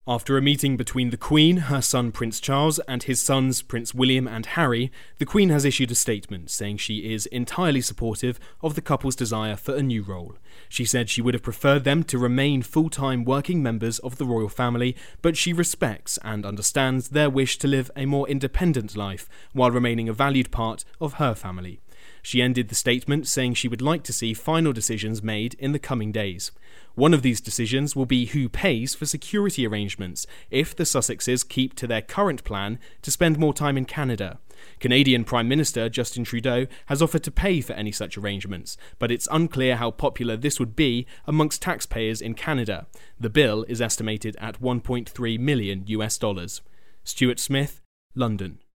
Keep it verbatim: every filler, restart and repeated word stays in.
After a meeting between the Queen, her son Prince Charles, and his sons Prince William and Harry, the Queen has issued a statement saying she is entirely supportive of the couple's desire for a new role. She said she would have preferred them to remain full-time working members of the royal family, but she respects and understands their wish to live a more independent life while remaining a valued part of her family. She ended the statement saying she would like to see final decisions made in the coming days. One of these decisions will be who pays for security arrangements if the Sussexes keep to their current plan to spend more time in Canada. Canadian Prime Minister Justin Trudeau has offered to pay for any such arrangements, but it's unclear how popular this would be amongst taxpayers in Canada. The bill is estimated at one point three million US dollars. Stuart Smith, London.